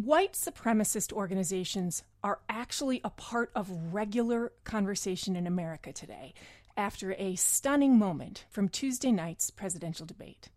white supremacist organizations are actually a part of regular conversation in America today after a stunning moment from Tuesday night's presidential debate.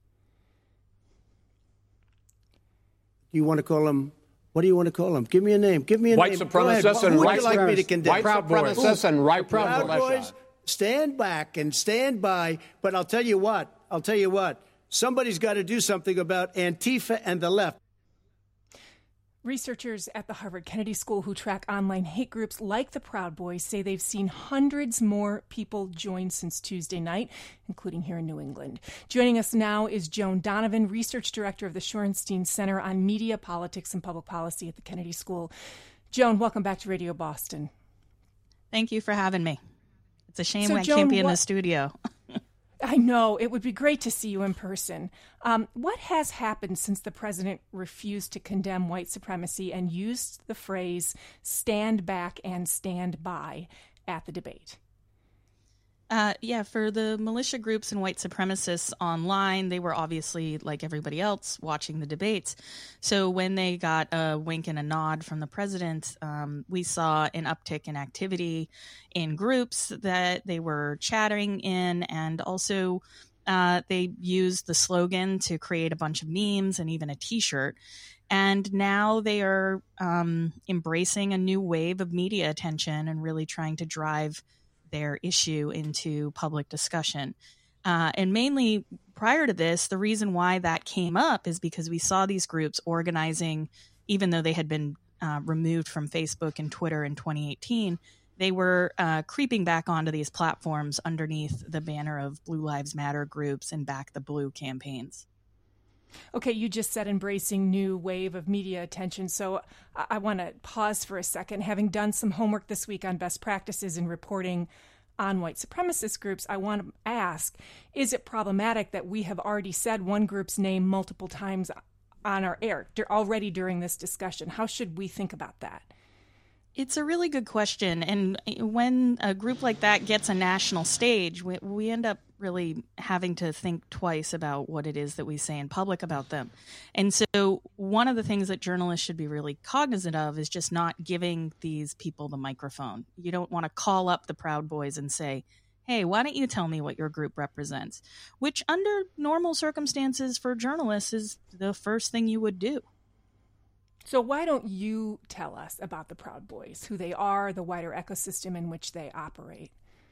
You want to call them? What do you want to call them? Give me a name. Give me a white name. Supremacists and Who would white you like me to condemn? White supremacists and right Proud Boys. Stand back and stand by. But I'll tell you what. Somebody's got to do something about Antifa and the left. Researchers at the Harvard Kennedy School who track online hate groups like the Proud Boys say they've seen hundreds more people join since Tuesday night, including here in New England. Joining us now is Joan Donovan, Research Director of the Shorenstein Center on Media, Politics, and Public Policy at the Kennedy School. Joan, welcome back to Radio Boston. Thank you for having me. It's a shame I can't be in the studio. I know. It would be great to see you in person. What has happened since the president refused to condemn white supremacy and used the phrase stand back and stand by at the debate? For the militia groups and white supremacists online, they were obviously, like everybody else, watching the debates. So when they got a wink and a nod from the president, we saw an uptick in activity in groups that they were chattering in, and also they used the slogan to create a bunch of memes and even a T-shirt. And now they are embracing a new wave of media attention and really trying to drive their issue into public discussion. And mainly prior to this, the reason why that came up is because we saw these groups organizing, even though they had been removed from Facebook and Twitter in 2018, they were creeping back onto these platforms underneath the banner of Blue Lives Matter groups and Back the Blue campaigns. Okay, you just said embracing new wave of media attention. So I want to pause for a second. Having done some homework this week on best practices in reporting on white supremacist groups, I want to ask, is it problematic that we have already said one group's name multiple times on our air already during this discussion? How should we think about that? It's a really good question. And when a group like that gets a national stage, we end up really having to think twice about what it is that we say in public about them. And so one of the things that journalists should be really cognizant of is just not giving these people the microphone. You don't want to call up the Proud Boys and say, hey, why don't you tell me what your group represents? Which under normal circumstances for journalists is the first thing you would do. So why don't you tell us about the Proud Boys, who they are, the wider ecosystem in which they operate?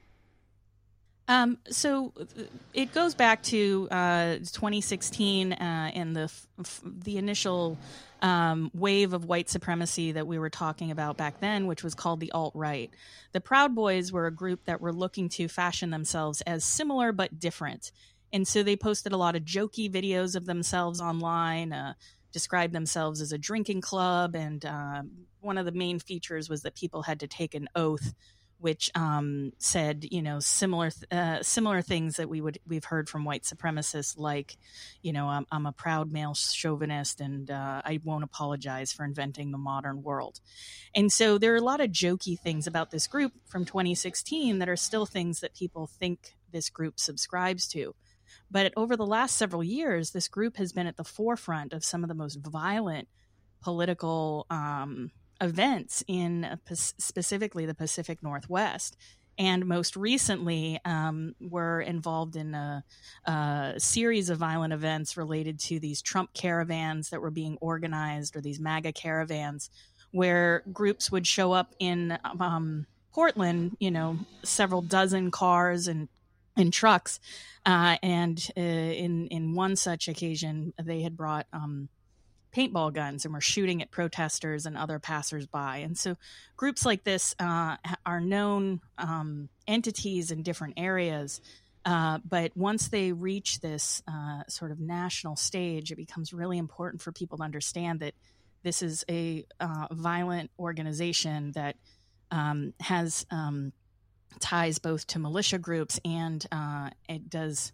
So it goes back to 2016 and the initial wave of white supremacy that we were talking about back then, which was called the alt-right. The Proud Boys were a group that were looking to fashion themselves as similar but different. And so they posted a lot of jokey videos of themselves online, described themselves as a drinking club. And one of the main features was that people had to take an oath which said, similar things that we've heard from white supremacists, like, I'm a proud male chauvinist and I won't apologize for inventing the modern world. And so there are a lot of jokey things about this group from 2016 that are still things that people think this group subscribes to. But over the last several years, this group has been at the forefront of some of the most violent political events in specifically the Pacific Northwest. And most recently were involved in a series of violent events related to these Trump caravans that were being organized, or these MAGA caravans, where groups would show up in Portland, several dozen cars and trucks. And in one such occasion, they had brought paintball guns and were shooting at protesters and other passersby. And so groups like this are known entities in different areas. But once they reach this sort of national stage, it becomes really important for people to understand that this is a violent organization that has ties both to militia groups and it does,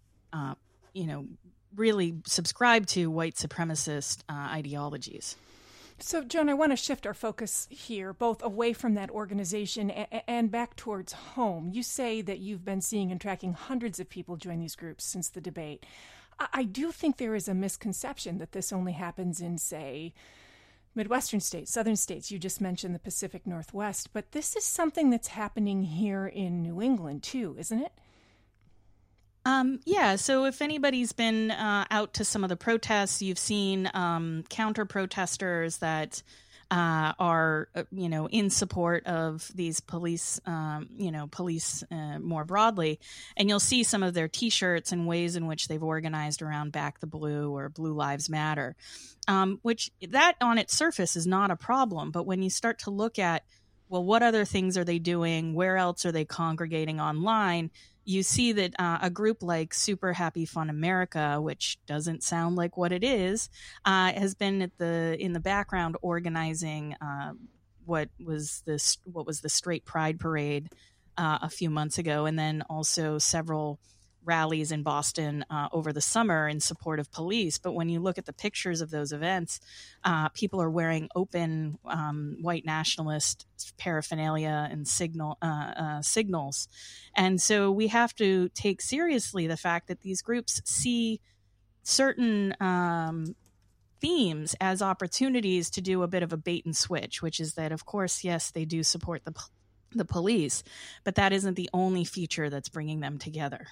really subscribe to white supremacist ideologies. So, Joan, I want to shift our focus here, both away from that organization and back towards home. You say that you've been seeing and tracking hundreds of people join these groups since the debate. I do think there is a misconception that this only happens in, say, Midwestern states, southern states. You just mentioned the Pacific Northwest, but this is something that's happening here in New England too, isn't it? Yeah, so if anybody's been out to some of the protests, you've seen counter-protesters that are, in support of these police, police more broadly. And you'll see some of their T-shirts and ways in which they've organized around Back the Blue or Blue Lives Matter, which that on its surface is not a problem. But when you start to look at, well, what other things are they doing? Where else are they congregating online? You see that a group like Super Happy Fun America, which doesn't sound like what it is, has been in the background organizing what was the Straight Pride Parade a few months ago, and then also several rallies in Boston over the summer in support of police. But when you look at the pictures of those events, people are wearing open white nationalist paraphernalia and signals. And so we have to take seriously the fact that these groups see certain themes as opportunities to do a bit of a bait and switch, which is that, of course, yes, they do support the police, but that isn't the only feature that's bringing them together.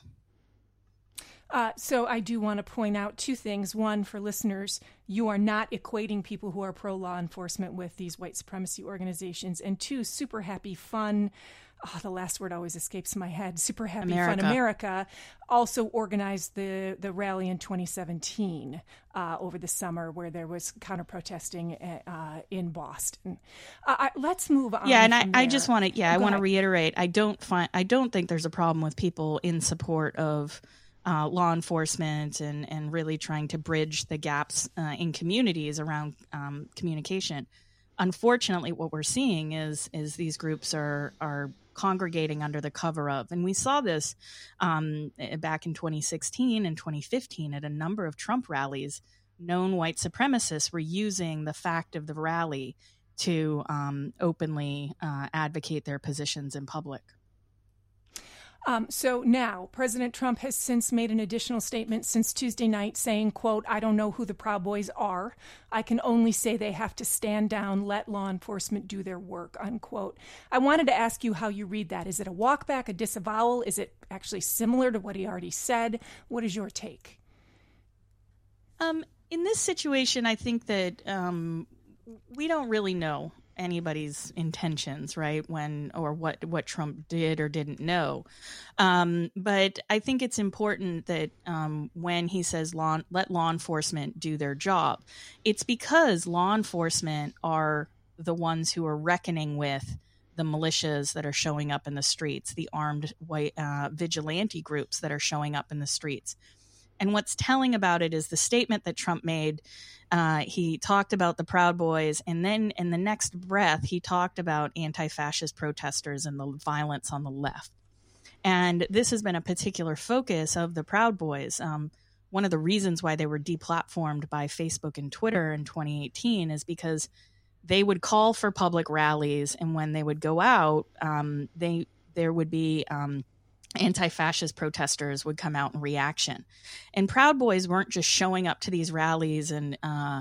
So I do want to point out two things. One, for listeners, you are not equating people who are pro-law enforcement with these white supremacy organizations. And two, Super Happy Fun, the last word always escapes my head, Super Happy Fun America, also organized the rally in 2017 over the summer where there was counter-protesting in Boston. Let's move on. Yeah, and I just want to, I want to reiterate, I don't think there's a problem with people in support of law enforcement and really trying to bridge the gaps in communities around communication. Unfortunately, what we're seeing is these groups are congregating under the cover of, and we saw this back in 2016 and 2015 at a number of Trump rallies. Known white supremacists were using the fact of the rally to openly advocate their positions in public. So now, President Trump has since made an additional statement since Tuesday night saying, quote, "I don't know who the Proud Boys are. I can only say they have to stand down, let law enforcement do their work," unquote. I wanted to ask you how you read that. Is it a walkback, a disavowal? Is it actually similar to what he already said? What is your take? In this situation, I think that we don't really know anybody's intentions, right? What Trump did or didn't know. But I think it's important that when he says let law enforcement do their job, it's because law enforcement are the ones who are reckoning with the militias that are showing up in the streets, the armed white vigilante groups that are showing up in the streets. And what's telling about it is the statement that Trump made. He talked about the Proud Boys, and then in the next breath, he talked about anti-fascist protesters and the violence on the left. And this has been a particular focus of the Proud Boys. One of the reasons why they were deplatformed by Facebook and Twitter in 2018 is because they would call for public rallies, and when they would go out, there would be anti-fascist protesters would come out in reaction. And Proud Boys weren't just showing up to these rallies and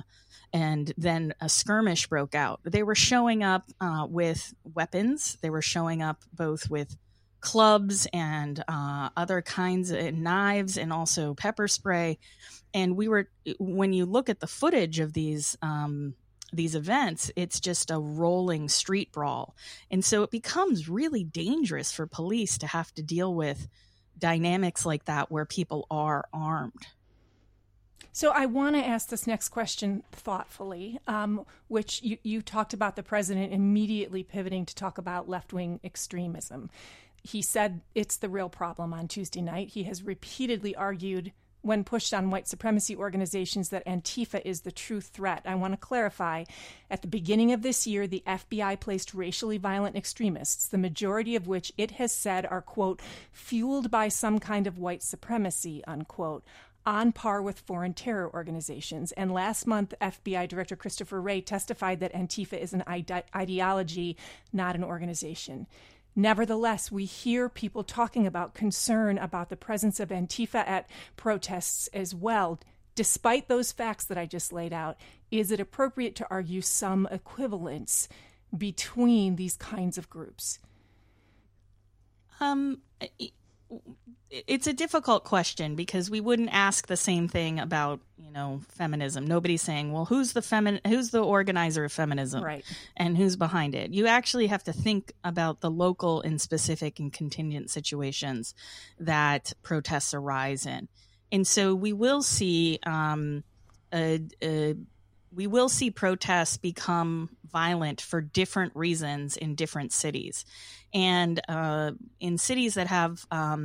then a skirmish broke out. They were showing up with weapons. They were showing up both with clubs and other kinds of knives and also pepper spray. And when you look at the footage of these events, it's just a rolling street brawl. And so it becomes really dangerous for police to have to deal with dynamics like that where people are armed. So I want to ask this next question thoughtfully, which you talked about the president immediately pivoting to talk about left-wing extremism. He said it's the real problem on Tuesday night. He has repeatedly argued when pushed on white supremacy organizations that Antifa is the true threat. I want to clarify, at the beginning of this year, the FBI placed racially violent extremists, the majority of which it has said are, quote, fueled by some kind of white supremacy, unquote, on par with foreign terror organizations. And last month, FBI Director Christopher Wray testified that Antifa is an ideology, not an organization. Nevertheless, we hear people talking about concern about the presence of Antifa at protests as well. Despite those facts that I just laid out, is it appropriate to argue some equivalence between these kinds of groups? It's a difficult question because we wouldn't ask the same thing about, feminism. Nobody's saying, well, who's the organizer of feminism, right, and who's behind it? You actually have to think about the local and specific and contingent situations that protests arise in. And so we will see protests become violent for different reasons in different cities. And in cities that have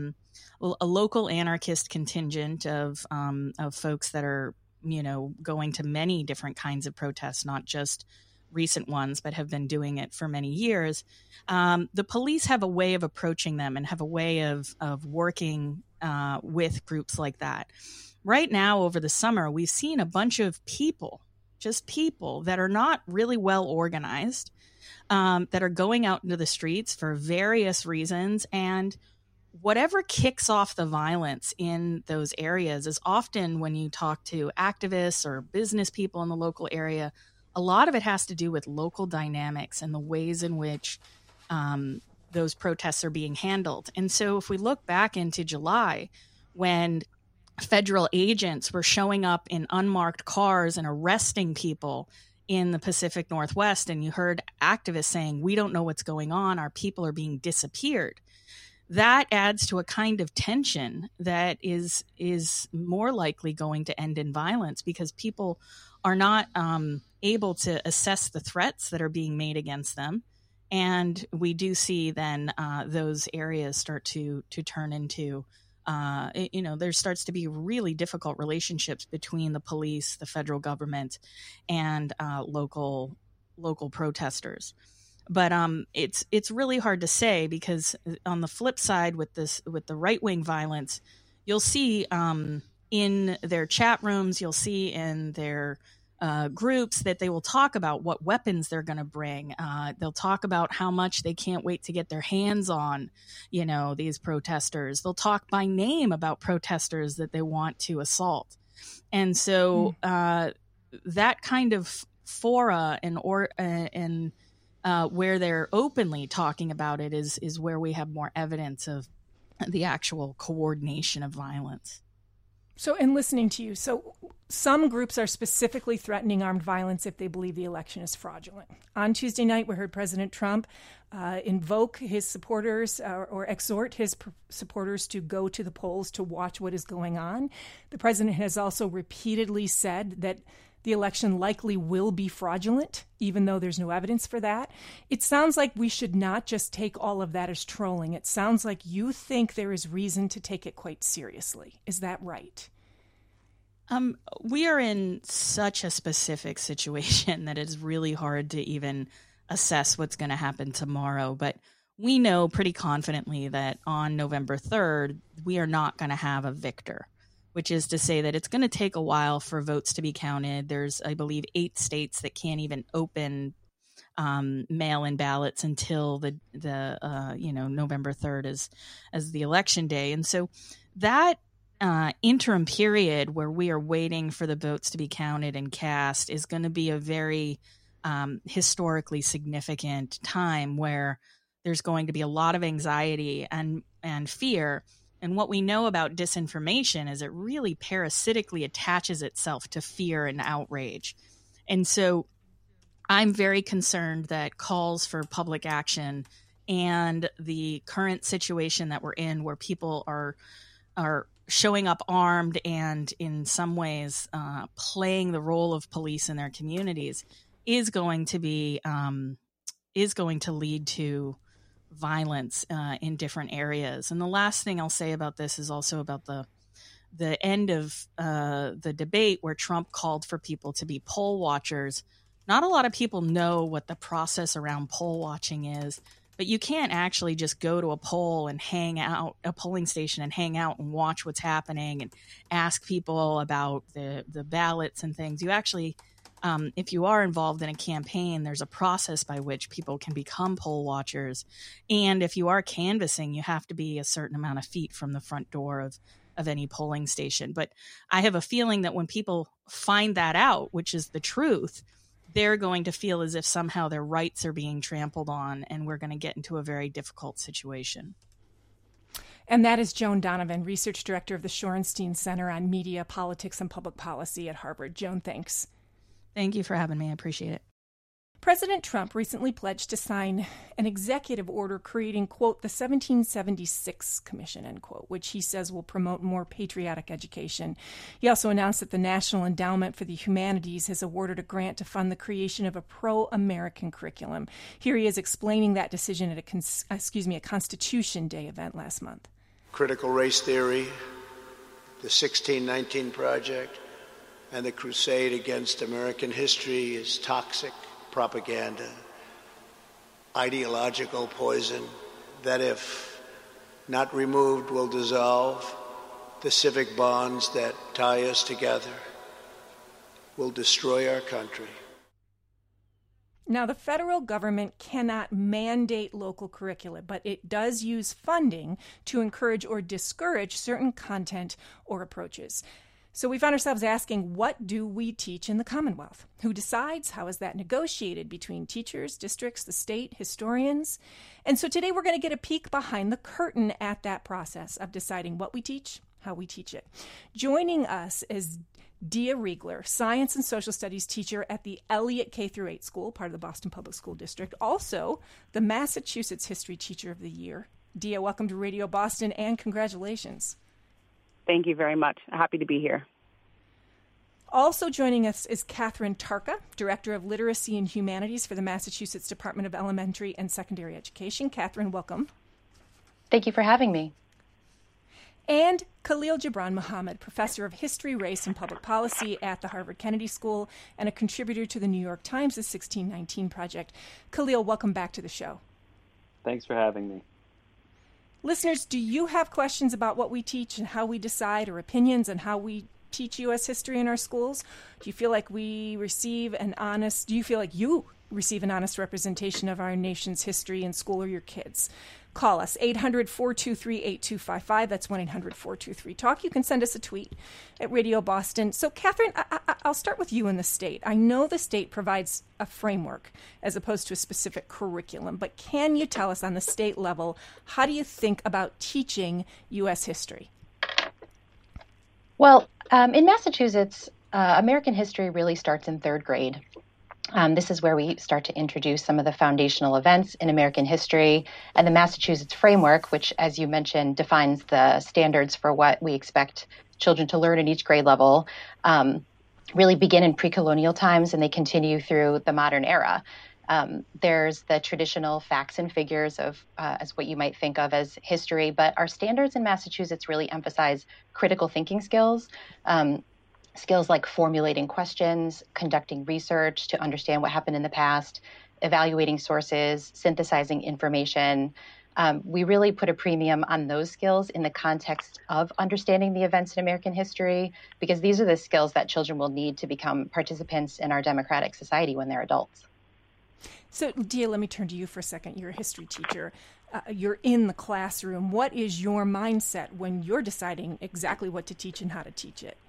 a local anarchist contingent of folks that are, going to many different kinds of protests, not just recent ones, but have been doing it for many years, the police have a way of approaching them and have a way of working with groups like that. Right now, over the summer, we've seen a bunch of people that are not really well organized, that are going out into the streets for various reasons. And whatever kicks off the violence in those areas is often, when you talk to activists or business people in the local area, a lot of it has to do with local dynamics and the ways in which those protests are being handled. And so if we look back into July, when federal agents were showing up in unmarked cars and arresting people in the Pacific Northwest, and you heard activists saying, we don't know what's going on, our people are being disappeared, that adds to a kind of tension that is more likely going to end in violence, because people are not able to assess the threats that are being made against them. And we do see then those areas start to turn into there starts to be really difficult relationships between the police, the federal government, and local protesters. But it's really hard to say, because on the flip side, with the right-wing violence, you'll see in their chat rooms, you'll see in their groups that they will talk about what weapons they're going to bring. They'll talk about how much they can't wait to get their hands on, these protesters. They'll talk by name about protesters that they want to assault. And so that kind of fora and where they're openly talking about it is where we have more evidence of the actual coordination of violence. So, in listening to you, so some groups are specifically threatening armed violence if they believe the election is fraudulent. On Tuesday night, we heard President Trump invoke his supporters or exhort his supporters to go to the polls to watch what is going on. The president has also repeatedly said that the election likely will be fraudulent, even though there's no evidence for that. It sounds like we should not just take all of that as trolling. It sounds like you think there is reason to take it quite seriously. Is that right? We are in such a specific situation that it's really hard to even assess what's going to happen tomorrow. But we know pretty confidently that on November 3rd, we are not going to have a victor, which is to say that it's going to take a while for votes to be counted. There's, I believe, 8 states that can't even open mail-in ballots until the November 3rd as the election day. And so that interim period where we are waiting for the votes to be counted and cast is going to be a very historically significant time where there's going to be a lot of anxiety and fear. And what we know about disinformation is it really parasitically attaches itself to fear and outrage. And so I'm very concerned that calls for public action and the current situation that we're in, where people are showing up armed and in some ways playing the role of police in their communities, is going to lead to violence in different areas. And the last thing I'll say about this is also about the end of the debate, where Trump called for people to be poll watchers. Not a lot of people know what the process around poll watching is, but you can't actually just go to a polling station and hang out and watch what's happening and ask people about the ballots and things. You actually, if you are involved in a campaign, there's a process by which people can become poll watchers. And if you are canvassing, you have to be a certain amount of feet from the front door of any polling station. But I have a feeling that when people find that out, which is the truth, they're going to feel as if somehow their rights are being trampled on, and we're going to get into a very difficult situation. And that is Joan Donovan, Research Director of the Shorenstein Center on Media, Politics, and Public Policy at Harvard. Joan, thanks. Thank you for having me. I appreciate it. President Trump recently pledged to sign an executive order creating, quote, the 1776 Commission, end quote, which he says will promote more patriotic education. He also announced that the National Endowment for the Humanities has awarded a grant to fund the creation of a pro-American curriculum. Here he is explaining that decision at a Constitution Day event last month. Critical race theory, the 1619 Project, and the crusade against American history is toxic propaganda, ideological poison that, if not removed, will dissolve the civic bonds that tie us together, will destroy our country. Now, the federal government cannot mandate local curricula, but it does use funding to encourage or discourage certain content or approaches. So we found ourselves asking, what do we teach in the Commonwealth? Who decides? How is that negotiated between teachers, districts, the state, historians? And so today we're going to get a peek behind the curtain at that process of deciding what we teach, how we teach it. Joining us is Dia Riegler, Science and Social Studies teacher at the Elliott K-8 School, part of the Boston Public School District, also the Massachusetts History Teacher of the Year. Dia, welcome to Radio Boston and congratulations. Thank you very much. Happy to be here. Also joining us is Catherine Tarka, Director of Literacy and Humanities for the Massachusetts Department of Elementary and Secondary Education. Catherine, welcome. Thank you for having me. And Khalil Gibran Muhammad, Professor of History, Race, and Public Policy at the Harvard Kennedy School and a contributor to the New York Times' 1619 Project. Khalil, welcome back to the show. Thanks for having me. Listeners, do you have questions about what we teach and how we decide, or opinions on how we teach U.S. history in our schools? Do you feel like you receive an honest representation of our nation's history in school or your kids? Call us, 800-423-8255. That's 1-800-423-TALK. You can send us a tweet at Radio Boston. So, Catherine, I'll start with you in the state. I know the state provides a framework as opposed to a specific curriculum, but can you tell us on the state level, how do you think about teaching U.S. history? Well, in Massachusetts, American history really starts in third grade. This is where we start to introduce some of the foundational events in American history, and the Massachusetts framework, which, as you mentioned, defines the standards for what we expect children to learn in each grade level, really begin in pre-colonial times, and they continue through the modern era. There's the traditional facts and figures of as what you might think of as history, but our standards in Massachusetts really emphasize critical thinking skills. Skills like formulating questions, conducting research to understand what happened in the past, evaluating sources, synthesizing information. We really put a premium on those skills in the context of understanding the events in American history, because these are the skills that children will need to become participants in our democratic society when they're adults. So, Dia, let me turn to you for a second. You're a history teacher. You're in the classroom. What is your mindset when you're deciding exactly what to teach and how to teach it?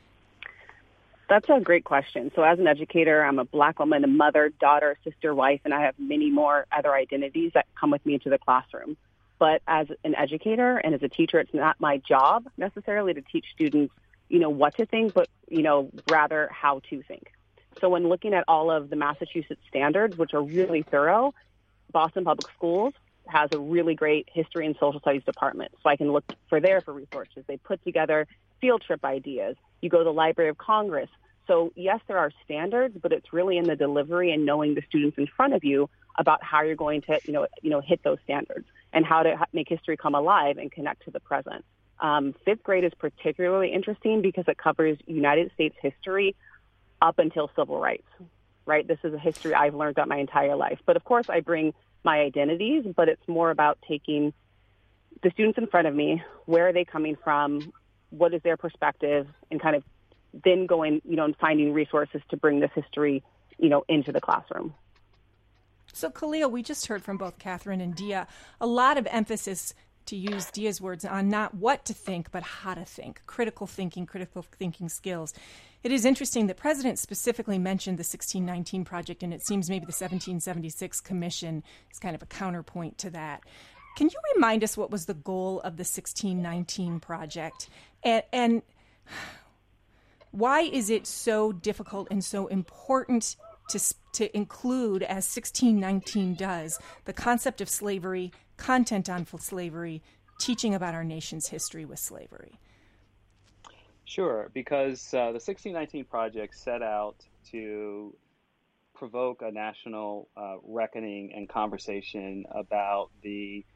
That's a great question. So as an educator, I'm a Black woman, a mother, daughter, sister, wife, and I have many more other identities that come with me into the classroom. But as an educator and as a teacher, it's not my job necessarily to teach students, what to think, but, rather how to think. So when looking at all of the Massachusetts standards, which are really thorough, Boston Public Schools has a really great history and social studies department. So I can look for resources. They put together field trip ideas. You go to the Library of Congress. So yes, there are standards, but it's really in the delivery and knowing the students in front of you about how you're going to, hit those standards and how to make history come alive and connect to the present. Fifth grade is particularly interesting because it covers United States history up until civil rights, right? This is a history I've learned about my entire life. But of course, I bring my identities, but it's more about taking the students in front of me, where are they coming from, what is their perspective, and kind of then going, and finding resources to bring this history, into the classroom. So, Khalil, we just heard from both Catherine and Dia a lot of emphasis to use Dia's words, on not what to think, but how to think, critical thinking skills. It is interesting that President specifically mentioned the 1619 Project, and it seems maybe the 1776 Commission is kind of a counterpoint to that. Can you remind us what was the goal of the 1619 Project? And why is it so difficult and so important to include, as 1619 does, the concept of slavery, content on slavery, teaching about our nation's history with slavery? Sure, because the 1619 Project set out to provoke a national reckoning and conversation about the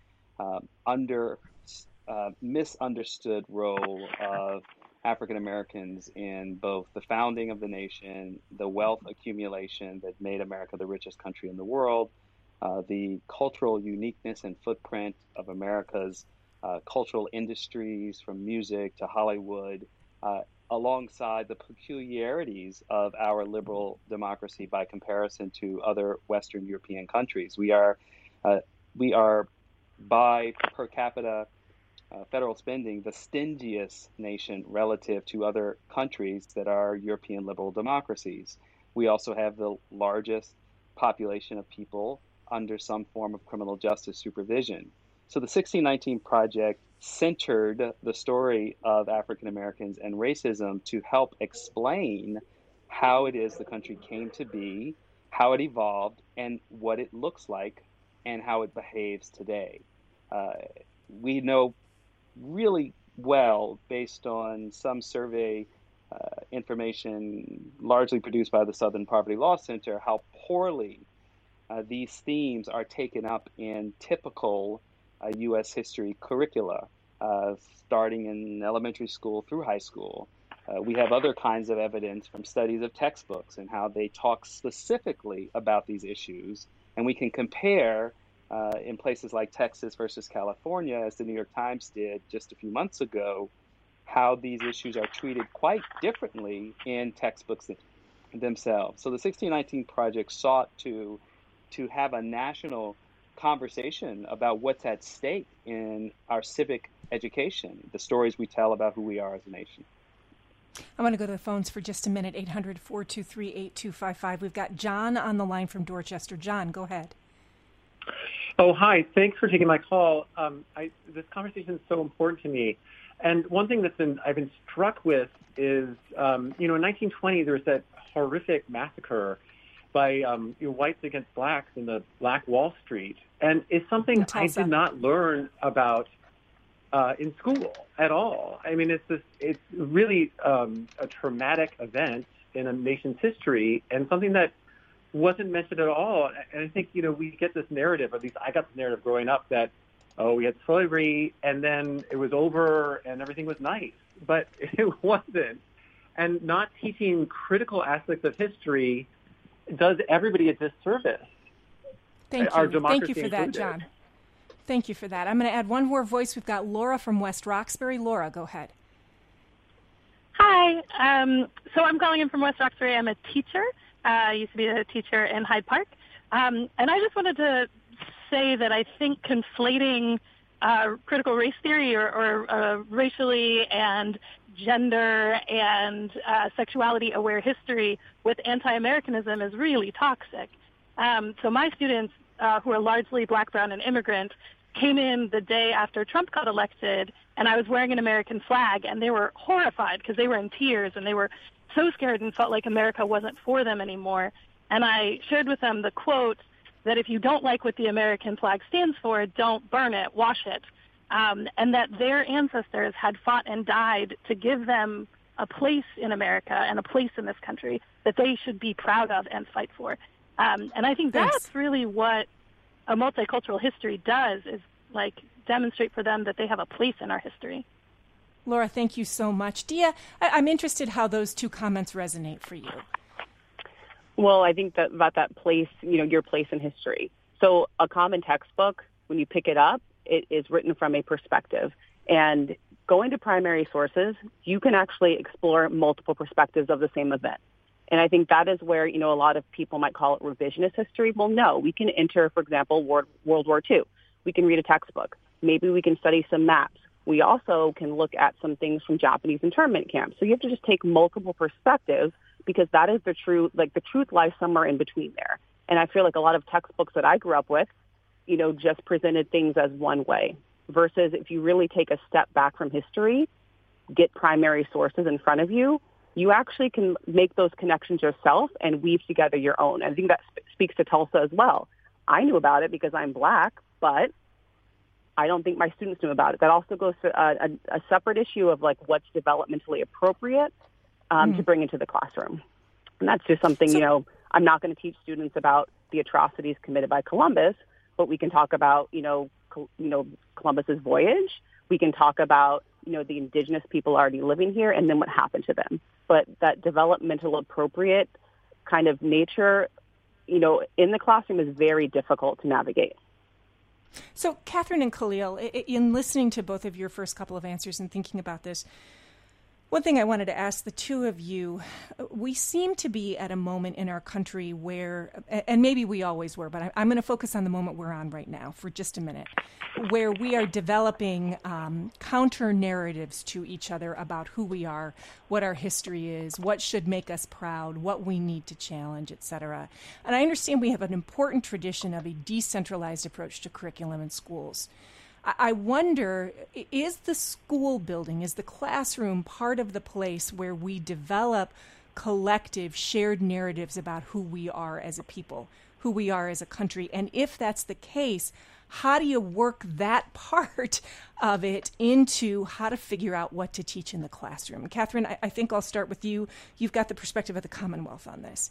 misunderstood role of African Americans in both the founding of the nation, the wealth accumulation that made America the richest country in the world, the cultural uniqueness and footprint of America's cultural industries, from music to Hollywood, alongside the peculiarities of our liberal democracy by comparison to other Western European countries. We are by per capita federal spending the stingiest nation relative to other countries that are European liberal democracies. We also have the largest population of people under some form of criminal justice supervision. So the 1619 Project centered the story of African Americans and racism to help explain how it is the country came to be, how it evolved, and what it looks like, and how it behaves today. We know really well, based on some survey information largely produced by the Southern Poverty Law Center, how poorly these themes are taken up in typical U.S. history curricula, starting in elementary school through high school. We have other kinds of evidence from studies of textbooks and how they talk specifically about these issues. And we can compare in places like Texas versus California, as the New York Times did just a few months ago, how these issues are treated quite differently in textbooks themselves. So the 1619 Project sought to have a national conversation about what's at stake in our civic education, the stories we tell about who we are as a nation. I want to go to the phones for just a minute, 800-423-8255. We've got John on the line from Dorchester. John, go ahead. Oh, hi. Thanks for taking my call. This conversation is so important to me. And one thing I've been struck with is, in 1920, there was that horrific massacre by whites against blacks in the Black Wall Street. And it's something I did not learn about in school at all. I mean, it's really a traumatic event in a nation's history, and something that wasn't mentioned at all. And I think, we get this narrative, at least I got this narrative growing up, that, we had slavery and then it was over and everything was nice. But it wasn't. And not teaching critical aspects of history does everybody a disservice. Thank you. Thank you for that, John. Thank you for that. I'm going to add one more voice. We've got Laura from West Roxbury. Laura, go ahead. Hi. So I'm calling in from West Roxbury. I'm a teacher. I used to be a teacher in Hyde Park. And I just wanted to say that I think conflating critical race theory or racially and gender and sexuality-aware history with anti-Americanism is really toxic. So my students, who are largely black, brown, and immigrant, came in the day after Trump got elected, and I was wearing an American flag, and they were horrified because they were in tears, and they were so scared and felt like America wasn't for them anymore. And I shared with them the quote that if you don't like what the American flag stands for, don't burn it, wash it. And that their ancestors had fought and died to give them a place in America and a place in this country that they should be proud of and fight for. And I think that's really what a multicultural history does, is demonstrate for them that they have a place in our history. Laura, thank you so much. Dia, I'm interested how those two comments resonate for you. Well, I think that about that place, your place in history. So a common textbook, when you pick it up, it is written from a perspective. And going to primary sources, you can actually explore multiple perspectives of the same event. And I think that is where, a lot of people might call it revisionist history. Well, no, we can enter, for example, World War II. We can read a textbook. Maybe we can study some maps. We also can look at some things from Japanese internment camps. So you have to just take multiple perspectives, because that is the truth. Like, the truth lies somewhere in between there. And I feel like a lot of textbooks that I grew up with, just presented things as one way, versus if you really take a step back from history, get primary sources in front of you, you actually can make those connections yourself and weave together your own. And I think that speaks to Tulsa as well. I knew about it because I'm Black, but I don't think my students knew about it. That also goes to a separate issue of, like, what's developmentally appropriate to bring into the classroom. And that's just something, I'm not going to teach students about the atrocities committed by Columbus, but we can talk about, Columbus's voyage. We can talk about, the indigenous people already living here and then what happened to them. But that developmental appropriate kind of nature, in the classroom is very difficult to navigate. So, Catherine and Khalil, in listening to both of your first couple of answers and thinking about this, one thing I wanted to ask the two of you, we seem to be at a moment in our country where, and maybe we always were, but I'm going to focus on the moment we're on right now for just a minute, where we are developing counter narratives to each other about who we are, what our history is, what should make us proud, what we need to challenge, et cetera. And I understand we have an important tradition of a decentralized approach to curriculum in schools. I wonder, is the school building, is the classroom part of the place where we develop collective shared narratives about who we are as a people, who we are as a country? And if that's the case, how do you work that part of it into how to figure out what to teach in the classroom? Catherine, I think I'll start with you. You've got the perspective of the Commonwealth on this.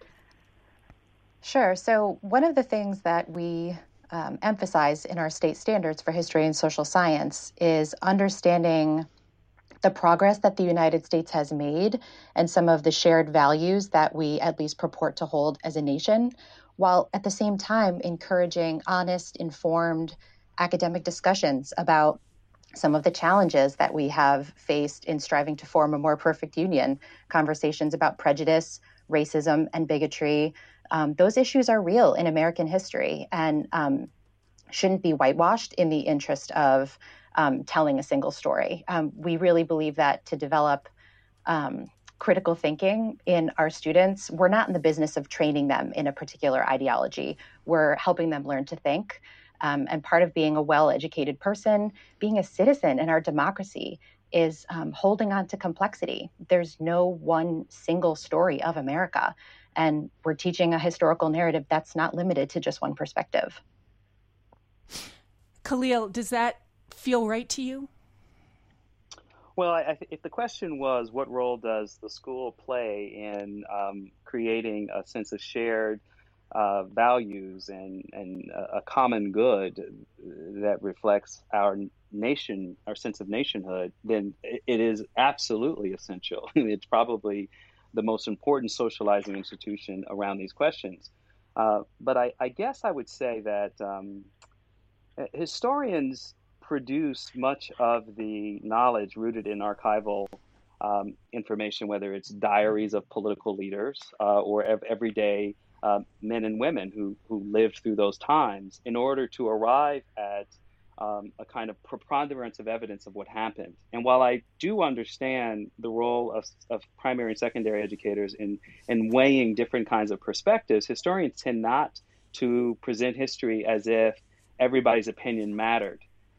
Sure. So one of the things that we emphasize in our state standards for history and social science is understanding the progress that the United States has made and some of the shared values that we at least purport to hold as a nation, while at the same time encouraging honest, informed academic discussions about some of the challenges that we have faced in striving to form a more perfect union, conversations about prejudice, racism, and bigotry. Those issues are real in American history and shouldn't be whitewashed in the interest of telling a single story. We really believe that to develop critical thinking in our students, we're not in the business of training them in a particular ideology. We're helping them learn to think. And part of being a well-educated person, being a citizen in our democracy, is holding on to complexity. There's no one single story of America. And we're teaching a historical narrative that's not limited to just one perspective. Khalil, does that feel right to you? Well, if the question was what role does the school play in creating a sense of shared values and a common good that reflects our nation, our sense of nationhood, then it is absolutely essential. It's probably the most important socializing institution around these questions. But I guess I would say that historians produce much of the knowledge rooted in archival information, whether it's diaries of political leaders or everyday men and women who lived through those times, in order to arrive at a kind of preponderance of evidence of what happened. And while I do understand the role of primary and secondary educators in weighing different kinds of perspectives, historians tend not to present history as if everybody's opinion mattered.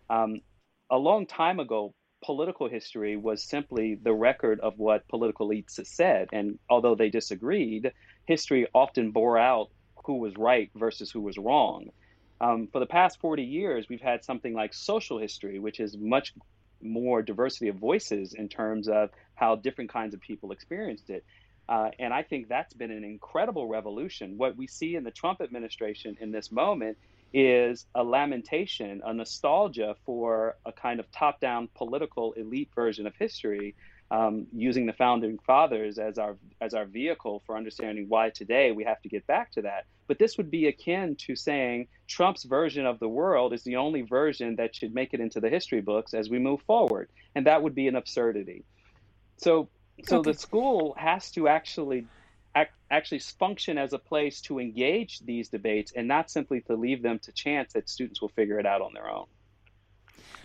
A long time ago, political history was simply the record of what political elites said. And although they disagreed, history often bore out who was right versus who was wrong. For the past 40 years, we've had something like social history, which is much more diversity of voices in terms of how different kinds of people experienced it. And I think that's been an incredible revolution. What we see in the Trump administration in this moment is a lamentation, a nostalgia for a kind of top-down political elite version of history, using the founding fathers as our vehicle for understanding why today we have to get back to that. But this would be akin to saying Trump's version of the world is the only version that should make it into the history books as we move forward. And that would be an absurdity. So the school has to actually function as a place to engage these debates and not simply to leave them to chance that students will figure it out on their own.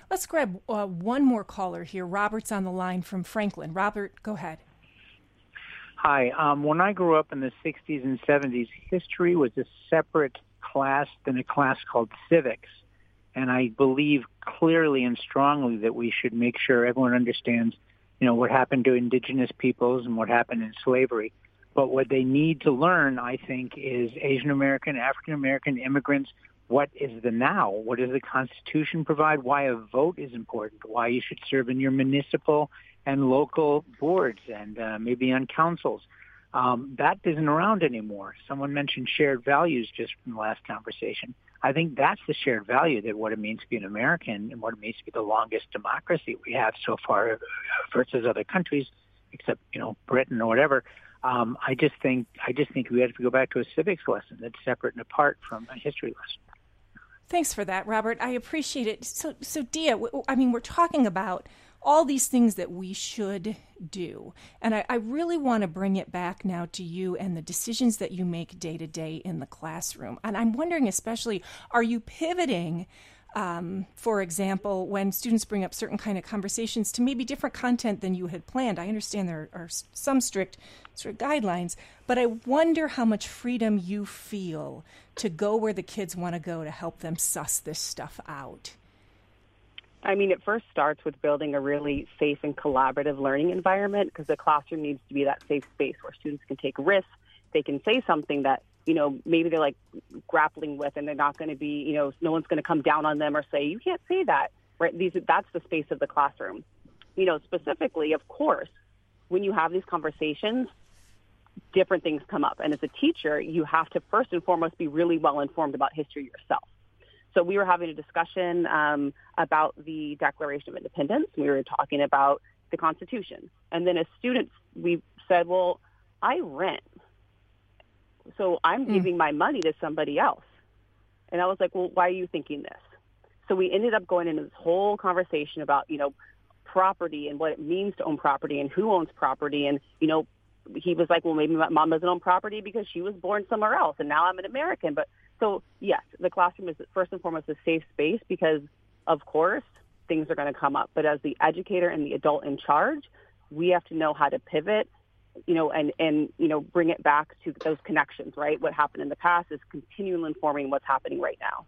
Let's grab one more caller here. Robert's on the line from Franklin. Robert, go ahead. Hi. When I grew up in the 60s and 70s, history was a separate class than a class called civics. And I believe clearly and strongly that we should make sure everyone understands, what happened to indigenous peoples and what happened in slavery. But what they need to learn, I think, is Asian American, African American immigrants. What is the now? What does the Constitution provide? Why a vote is important? Why you should serve in your municipal and local boards and maybe on councils. That isn't around anymore. Someone mentioned shared values just from the last conversation. I think that's the shared value, that what it means to be an American and what it means to be the longest democracy we have so far versus other countries, except, Britain or whatever. I just think we have to go back to a civics lesson that's separate and apart from a history lesson. Thanks for that, Robert. I appreciate it. So Dia, we're talking about all these things that we should do. And I really want to bring it back now to you and the decisions that you make day to day in the classroom. And I'm wondering especially, are you pivoting, for example, when students bring up certain kind of conversations to maybe different content than you had planned? I understand there are some strict guidelines, but I wonder how much freedom you feel to go where the kids want to go to help them suss this stuff out. It first starts with building a really safe and collaborative learning environment, because the classroom needs to be that safe space where students can take risks. They can say something that, maybe they're grappling with, and they're not going to be, no one's going to come down on them or say, you can't say that, right? That's the space of the classroom. Specifically, of course, when you have these conversations, different things come up. And as a teacher, you have to first and foremost be really well informed about history yourself. So we were having a discussion about the Declaration of Independence. We were talking about the Constitution. And then as students, we said, well, I rent. So I'm giving my money to somebody else. And I was like, well, why are you thinking this? So we ended up going into this whole conversation about, property and what it means to own property and who owns property. And, he was like, well, maybe my mom doesn't own property because she was born somewhere else, and now I'm an American. But so, yes, the classroom is first and foremost a safe space because, of course, things are going to come up. But as the educator and the adult in charge, we have to know how to pivot, and bring it back to those connections, right? What happened in the past is continually informing what's happening right now.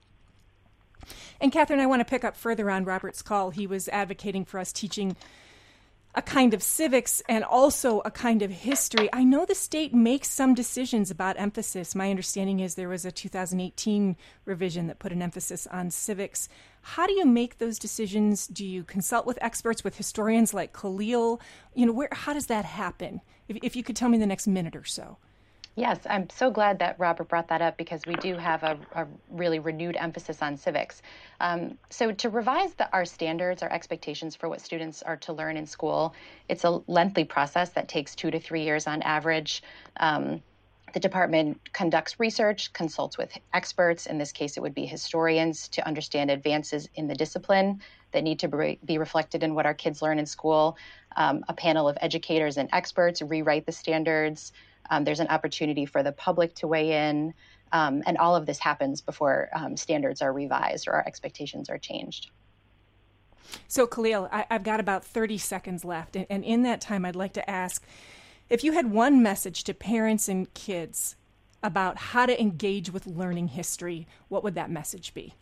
And Catherine, I want to pick up further on Robert's call. He was advocating for us teaching a kind of civics and also a kind of history. I know the state makes some decisions about emphasis. My understanding is there was a 2018 revision that put an emphasis on civics. How do you make those decisions? Do you consult with experts, with historians like Khalil? How does that happen? If you could tell me in the next minute or so. Yes, I'm so glad that Robert brought that up because we do have a really renewed emphasis on civics. So to revise our standards, our expectations for what students are to learn in school, it's a lengthy process that takes 2 to 3 years on average. The department conducts research, consults with experts. In this case, it would be historians to understand advances in the discipline that need to be reflected in what our kids learn in school. A panel of educators and experts rewrite the standards. There's an opportunity for the public to weigh in, and all of this happens before standards are revised or our expectations are changed. So, Khalil, I've got about 30 seconds left, and in that time, I'd like to ask, if you had one message to parents and kids about how to engage with learning history, what would that message be?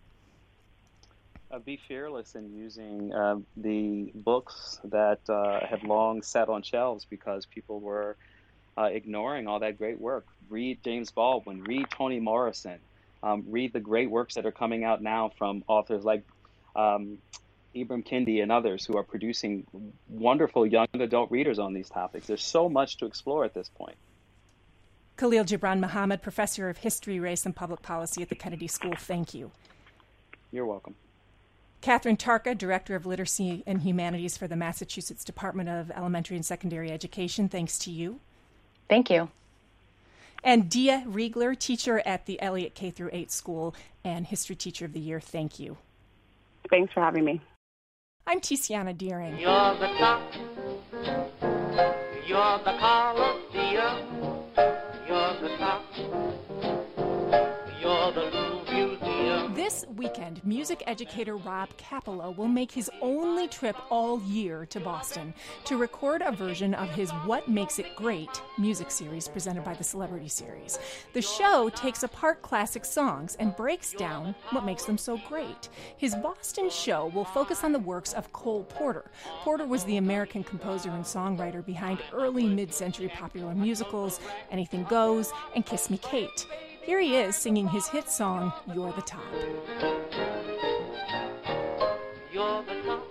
Be fearless in using the books that have long sat on shelves because people were ignoring all that great work. Read James Baldwin, read Toni Morrison, read the great works that are coming out now from authors like Ibram Kendi and others who are producing wonderful young adult readers on these topics. There's so much to explore at this point. Khalil Gibran Muhammad, Professor of History, Race, and Public Policy at the Kennedy School, thank you. You're welcome. Catherine Tarka, Director of Literacy and Humanities for the Massachusetts Department of Elementary and Secondary Education, thanks to you. Thank you. And Dia Riegler, teacher at the Elliott K-8 School and History Teacher of the Year, thank you. Thanks for having me. I'm Tiziana Deering. You're the top. You're the Coliseum. You're the top. You're the Louvre Museum. This weekend, music educator Rob Kappelow will make his only trip all year to Boston to record a version of his What Makes It Great music series presented by the Celebrity Series. The show takes apart classic songs and breaks down what makes them so great. His Boston show will focus on the works of Cole Porter. Porter was the American composer and songwriter behind early mid-century popular musicals Anything Goes and Kiss Me Kate. Here he is singing his hit song, You're the Top. You're the top.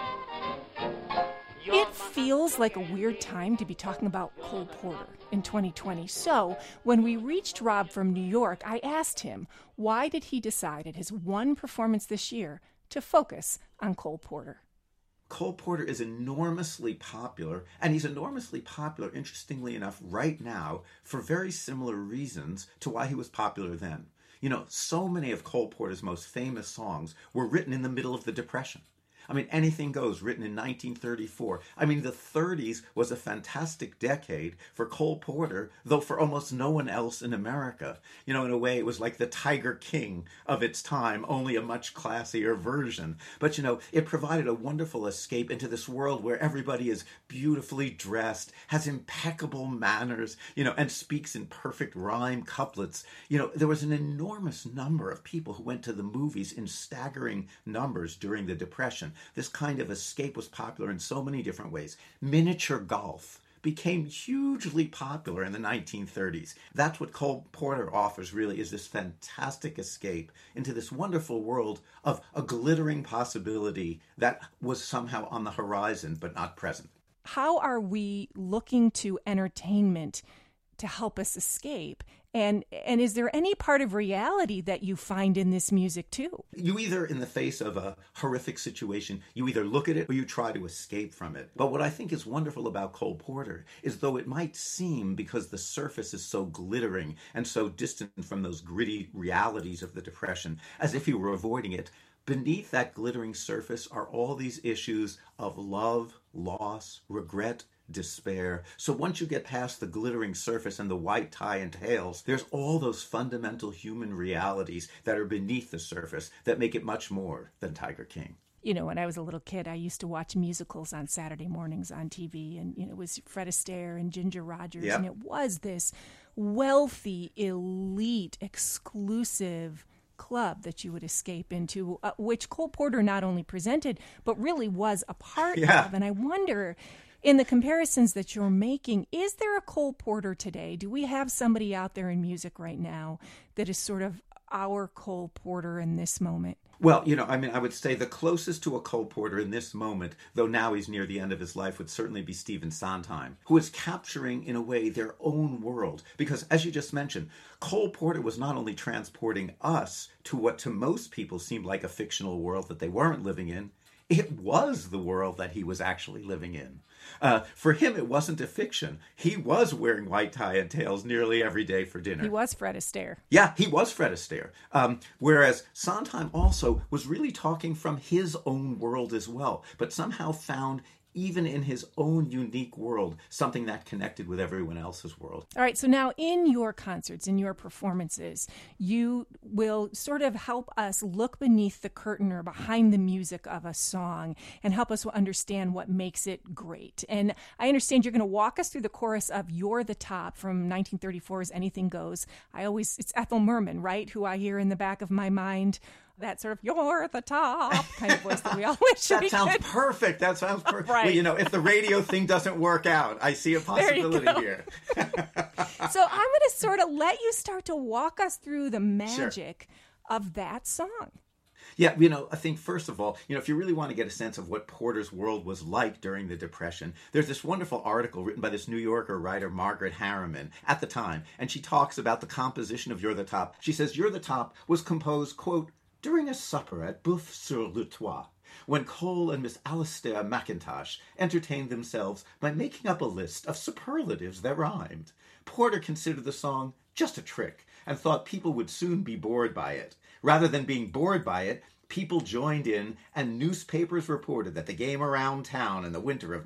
It feels like a weird time to be talking about Cole Porter in 2020. So when we reached Rob from New York, I asked him, why did he decide at his one performance this year to focus on Cole Porter? Cole Porter is enormously popular, and he's enormously popular, interestingly enough, right now for very similar reasons to why he was popular then. You know, so many of Cole Porter's most famous songs were written in the middle of the Depression. I mean, Anything Goes, written in 1934. I mean, the 30s was a fantastic decade for Cole Porter, though for almost no one else in America. You know, in a way, it was like the Tiger King of its time, only a much classier version. But, you know, it provided a wonderful escape into this world where everybody is beautifully dressed, has impeccable manners, you know, and speaks in perfect rhyme couplets. You know, there was an enormous number of people who went to the movies in staggering numbers during the Depression. This kind of escape was popular in so many different ways. Miniature golf became hugely popular in the 1930s. That's what Cole Porter offers, really, is this fantastic escape into this wonderful world of a glittering possibility that was somehow on the horizon but not present. How are we looking to entertainment to help us escape? And is there any part of reality that you find in this music, too? You either, in the face of a horrific situation, you either look at it or you try to escape from it. But what I think is wonderful about Cole Porter is, though it might seem, because the surface is so glittering and so distant from those gritty realities of the Depression, as if you were avoiding it, beneath that glittering surface are all these issues of love, loss, regret, despair. So once you get past the glittering surface and the white tie and tails, there's all those fundamental human realities that are beneath the surface that make it much more than Tiger King. You know, when I was a little kid, I used to watch musicals on Saturday mornings on TV, and you know, it was Fred Astaire and Ginger Rogers, Yep. and it was this wealthy, elite, exclusive club that you would escape into, which Cole Porter not only presented, but really was a part of. And I wonder, in the comparisons that you're making, is there a Cole Porter today? Do we have somebody out there in music right now that is sort of our Cole Porter in this moment? Well, you know, I mean, I would say the closest to a Cole Porter in this moment, though now he's near the end of his life, would certainly be Stephen Sondheim, who is capturing, in a way, their own world. Because, as you just mentioned, Cole Porter was not only transporting us to what to most people seemed like a fictional world that they weren't living in, it was the world that he was actually living in. For him, it wasn't a fiction. He was wearing white tie and tails nearly every day for dinner. He was Fred Astaire. Yeah, he was Fred Astaire. Whereas Sondheim also was really talking from his own world as well, but somehow found, even in his own unique world, something that connected with everyone else's world. All right, so now in your concerts, in your performances, you will sort of help us look beneath the curtain or behind the music of a song and help us understand what makes it great. And I understand you're going to walk us through the chorus of You're the Top from 1934's Anything Goes. It's Ethel Merman, right, who I hear in the back of my mind. That sort of "you're the top" kind of voice that we all wish we That sounds could. perfect. That sounds perfect. Right. Well, you know, if the radio thing doesn't work out, I see a possibility here. So I'm going to sort of let you start to walk us through the magic of that song. Yeah, you know, I think, first of all, you know, if you really want to get a sense of what Porter's world was like during the Depression, there's this wonderful article written by this New Yorker writer, Margaret Harriman, at the time, and she talks about the composition of You're the Top. She says, You're the Top was composed, quote, during a supper at Boeuf sur le Toit, when Cole and Miss Alistair McIntosh entertained themselves by making up a list of superlatives that rhymed. Porter considered the song just a trick and thought people would soon be bored by it. Rather than being bored by it, people joined in, and newspapers reported that the game around town in the winter of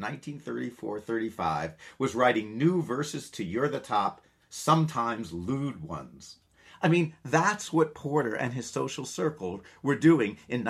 1934-35 was writing new verses to You're the Top, sometimes lewd ones. I mean, that's what Porter and his social circle were doing in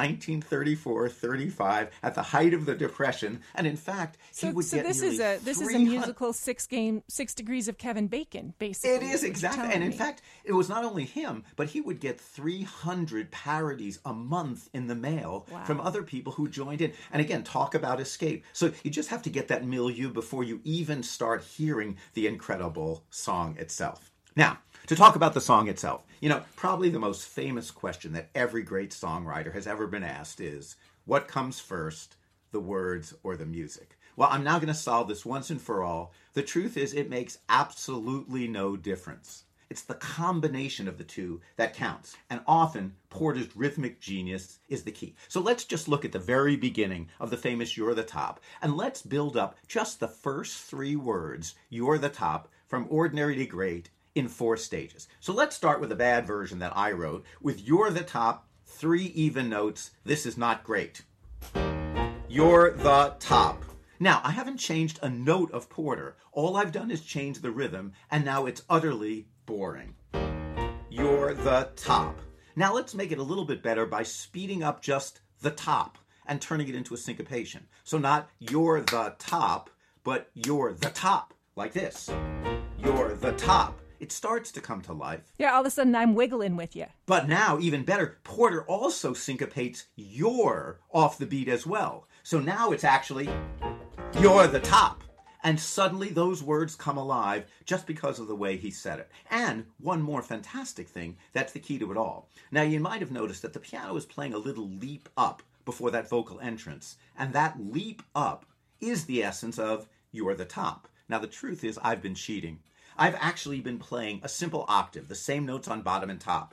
1934-35 at the height of the Depression. And in fact, he would get this is a musical 6 Degrees of Kevin Bacon, basically. It is, exactly. And in fact, it was not only him, but he would get 300 parodies a month in the mail from other people who joined in. And again, talk about escape. So you just have to get that milieu before you even start hearing the incredible song itself. Now, to talk about the song itself, probably the most famous question that every great songwriter has ever been asked is, what comes first, the words or the music? Well, I'm now going to solve this once and for all. The truth is it makes absolutely no difference. It's the combination of the two that counts. And often, Porter's rhythmic genius is the key. So let's just look at the very beginning of the famous You're the Top, and let's build up just the first 3 words, You're the Top, from ordinary to great, in 4 stages. So let's start with a bad version that I wrote with You're the Top, 3 even notes. This is not great. You're the top. Now, I haven't changed a note of Porter. All I've done is change the rhythm, and now it's utterly boring. You're the top. Now let's make it a little bit better by speeding up just the top and turning it into a syncopation. So not You're the top, but You're the top, like this. You're the top. It starts to come to life. Yeah, all of a sudden I'm wiggling with you. But now, even better, Porter also syncopates your off the beat as well. So now it's actually You're the top. And suddenly those words come alive just because of the way he said it. And one more fantastic thing, that's the key to it all. Now, you might have noticed that the piano is playing a little leap up before that vocal entrance. And that leap up is the essence of You're the Top. Now, the truth is I've been cheating. I've actually been playing a simple octave, the same notes on bottom and top.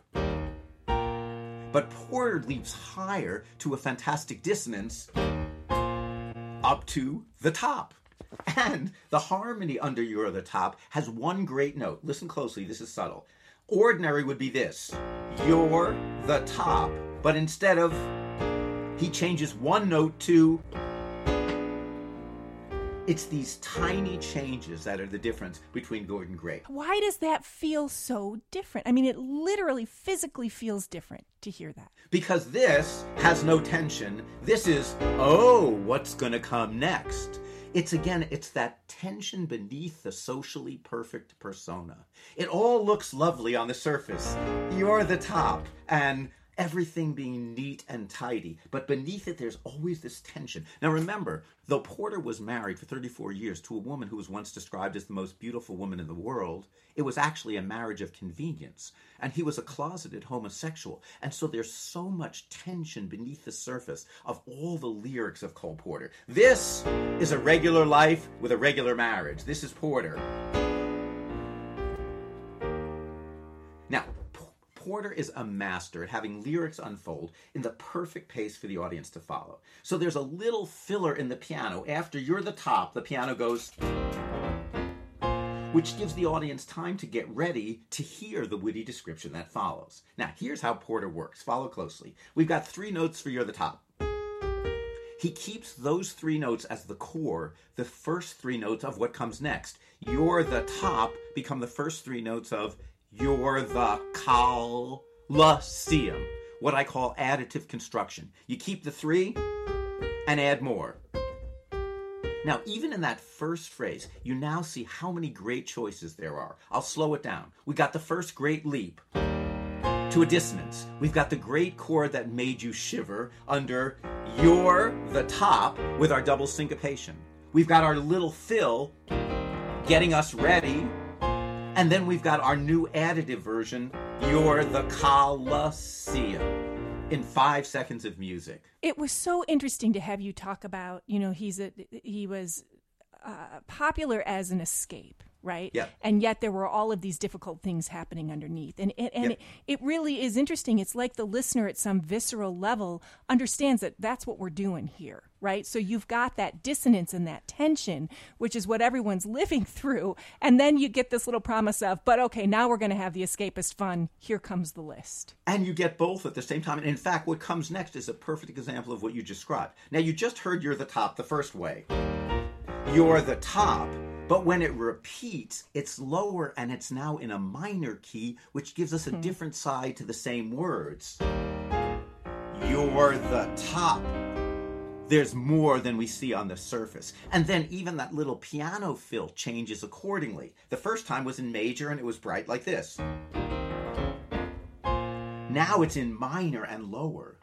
But Porter leaps higher to a fantastic dissonance up to the top. And the harmony under You're the Top has one great note. Listen closely, this is subtle. Ordinary would be this. You're the top. But instead of, he changes one note to, it's these tiny changes that are the difference between good and great. Why does that feel so different? I mean, it literally, physically feels different to hear that. Because this has no tension. This is, oh, what's going to come next? It's that tension beneath the socially perfect persona. It all looks lovely on the surface. You're the top, and everything being neat and tidy. But beneath it, there's always this tension. Now remember, though Porter was married for 34 years to a woman who was once described as the most beautiful woman in the world, it was actually a marriage of convenience. And he was a closeted homosexual. And so there's so much tension beneath the surface of all the lyrics of Cole Porter. This is a regular life with a regular marriage. This is Porter. Now, Porter is a master at having lyrics unfold in the perfect pace for the audience to follow. So there's a little filler in the piano. After You're the Top, the piano goes, which gives the audience time to get ready to hear the witty description that follows. Now, here's how Porter works. Follow closely. We've got 3 notes for You're the Top. He keeps those 3 notes as the core, the first 3 notes of what comes next. You're the Top become the first 3 notes of You're the Coliseum, what I call additive construction. You keep the 3 and add more. Now, even in that first phrase, you now see how many great choices there are. I'll slow it down. We got the first great leap to a dissonance. We've got the great chord that made you shiver under You're the Top with our double syncopation. We've got our little fill getting us ready. And then we've got our new additive version, You're the Coliseum, in 5 seconds of music. It was so interesting to have you talk about, he was popular as an escape, right? Yeah. And yet there were all of these difficult things happening underneath. And it really is interesting. It's like the listener at some visceral level understands that that's what we're doing here, right? So you've got that dissonance and that tension, which is what everyone's living through. And then you get this little promise of, but okay, now we're going to have the escapist fun. Here comes the list. And you get both at the same time. And in fact, what comes next is a perfect example of what you described. Now, you just heard You're the Top the first way. You're the Top But when it repeats, it's lower and it's now in a minor key, which gives us a different side to the same words. You're the top. There's more than we see on the surface. And then even that little piano fill changes accordingly. The first time was in major and it was bright like this. Now it's in minor and lower.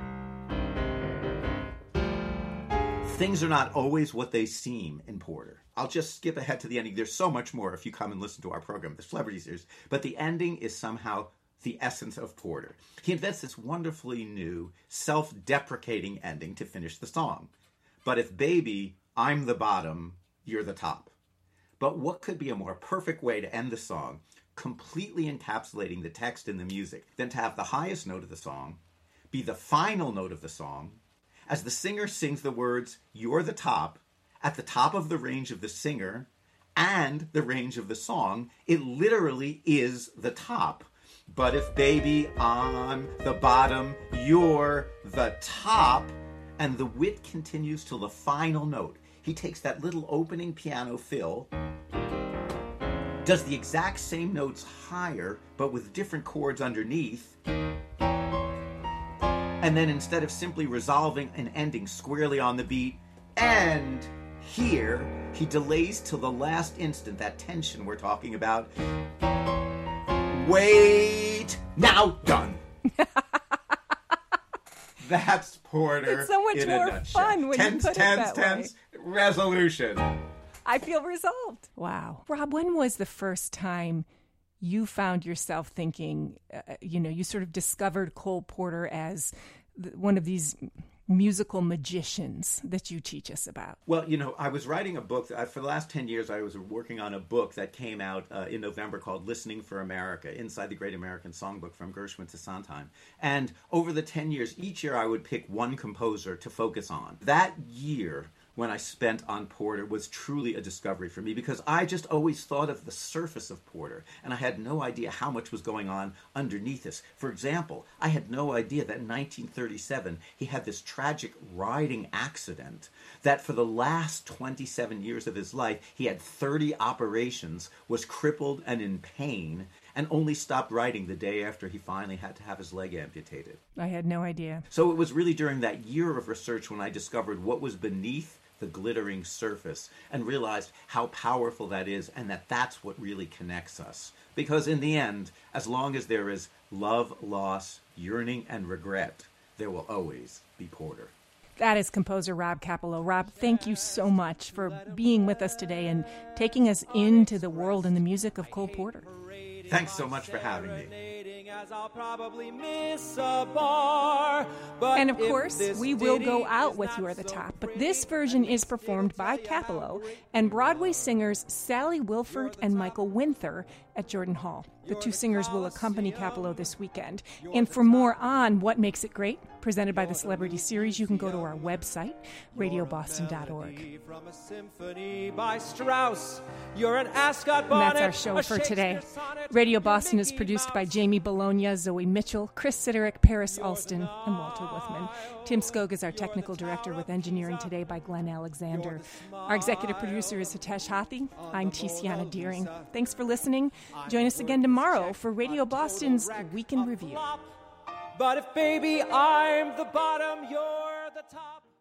Things are not always what they seem in Porter. I'll just skip ahead to the ending. There's so much more if you come and listen to our program, the Celebrity Series. But the ending is somehow the essence of Porter. He invents this wonderfully new, self-deprecating ending to finish the song. But if baby, I'm the bottom, you're the top. But what could be a more perfect way to end the song, completely encapsulating the text and the music, than to have the highest note of the song be the final note of the song, as the singer sings the words, you're the top, at the top of the range of the singer and the range of the song, it literally is the top. But if baby, I'm the bottom, you're the top, and the wit continues till the final note. He takes that little opening piano fill, does the exact same notes higher, but with different chords underneath, and then instead of simply resolving and ending squarely on the beat, and here, he delays till the last instant, that tension we're talking about. Wait, now done. That's Porter. It's so much in more a nutshell. fun when you put it that way. Resolution. I feel resolved. Wow. Rob, when was the first time you found yourself thinking, you sort of discovered Cole Porter as one of these musical magicians that you teach us about? Well, I was writing a book. For the last 10 years, I was working on a book that came out in November called Listening for America, Inside the Great American Songbook from Gershwin to Sondheim. And over the 10 years, each year I would pick one composer to focus on. That year, when I spent on Porter, was truly a discovery for me, because I just always thought of the surface of Porter, and I had no idea how much was going on underneath this. For example, I had no idea that in 1937 he had this tragic riding accident, that for the last 27 years of his life he had 30 operations, was crippled and in pain, and only stopped writing the day after he finally had to have his leg amputated. I had no idea. So it was really during that year of research when I discovered what was beneath the glittering surface and realized how powerful that is, and that that's what really connects us. Because in the end, as long as there is love, loss, yearning, and regret, there will always be Porter. That is composer Rob Kappelow. Rob, thank you so much for being with us today and taking us into the world and the music of Cole Porter. Thanks so much for having me. And of course, we will go out with You're the Top, but this version is performed by Kappelow and Broadway singers Sally Wilford and Michael Winther at Jordan Hall. The two singers will accompany Kappelow this weekend. And for more on What Makes It Great, presented by the Celebrity Series, you can go to our website, radioboston.org. And that's our show for today. Radio Boston is produced by Jamie Bologna, Zoe Mitchell, Chris Siderick, Paris Alston, and Walter Wuthman. Tim Skog is our technical director, with engineering today by Glenn Alexander. Our executive producer is Hitesh Hathi. I'm Tiziana Deering. Thanks for listening. Join us again tomorrow for Radio Boston's Week in Review. But if baby, I'm the bottom, you're the top.